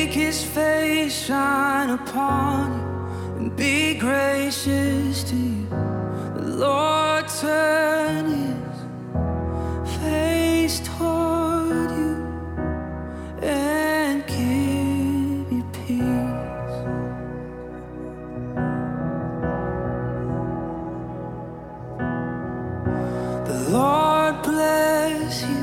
Make his face shine upon you and be gracious to you. The Lord turn his face toward you and give you peace. The Lord bless you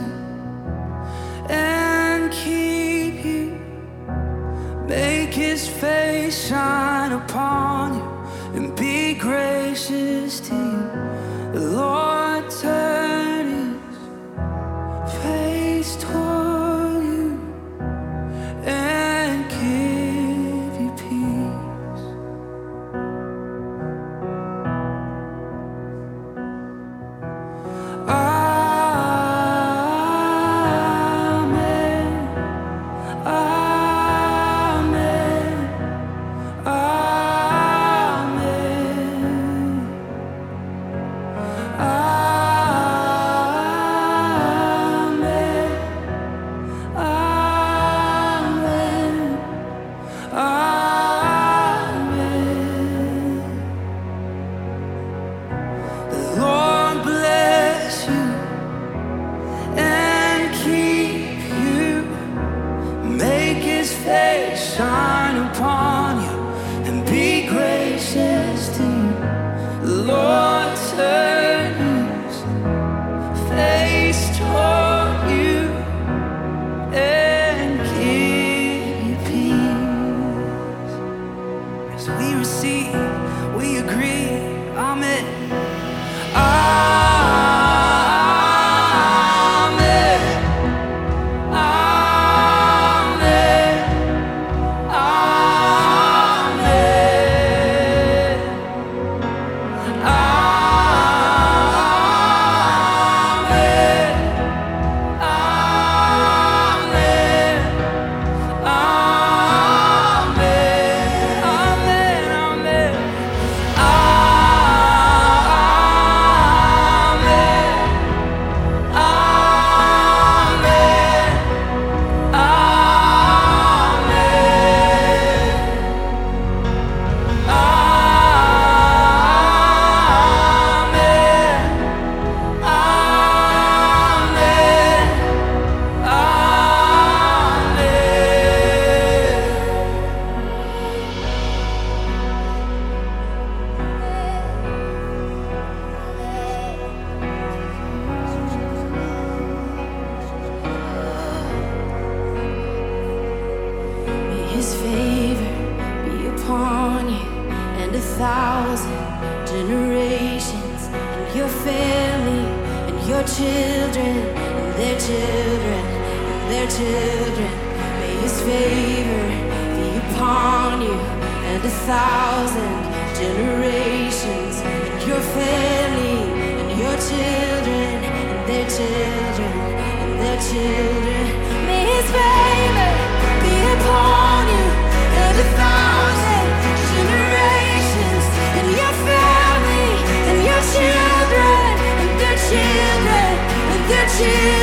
and keep you. Make his face shine upon you and be gracious to you. The Lord turn his face toward you and give you peace. Shine upon you and be gracious to you. The Lord turn his face toward you and give you peace. As we receive, we agree. Amen. His favor be upon you and 1,000 generations, and your family and your children and their children and their children. May his favor be upon you and 1,000 generations, and your family and your children and their children and their children. May his favor be upon you and 1,000 generations, and your family and your children and their children and their children.